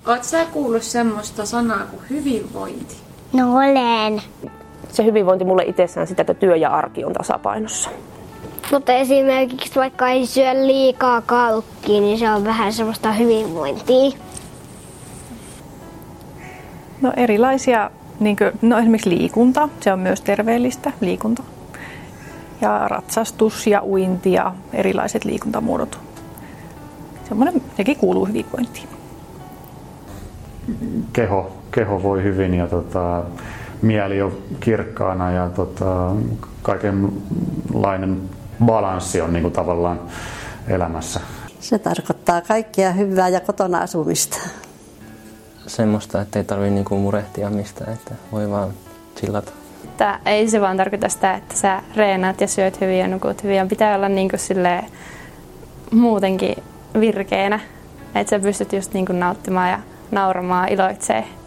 Oot sä kuullut semmoista sanaa kuin hyvinvointi? No olen. Se hyvinvointi mulle itsessään sitä, että työ ja arki on tasapainossa. Mutta esimerkiksi vaikka ei syö liikaa kalkkia, niin se on vähän semmoista hyvinvointia. No erilaisia, esimerkiksi liikunta, se on myös terveellistä liikunta. Ja ratsastus ja uinti ja erilaiset liikuntamuodot. Sekin kuuluu hyvinvointiin. Keho voi hyvin ja mieli on kirkkaana ja kaikenlainen balanssi on niin tavallaan elämässä. Se tarkoittaa kaikkea hyvää ja kotona asumista. Semmoista, että ei tarvitse murehtia mistään, että voi vaan chillata. Ei se vaan tarkoita sitä, että sä reenaat ja syöt hyvin ja nukut hyvin. Ja pitää olla muutenkin virkeänä, että sä pystyt just nauttimaan ja nauramaan, iloitsee.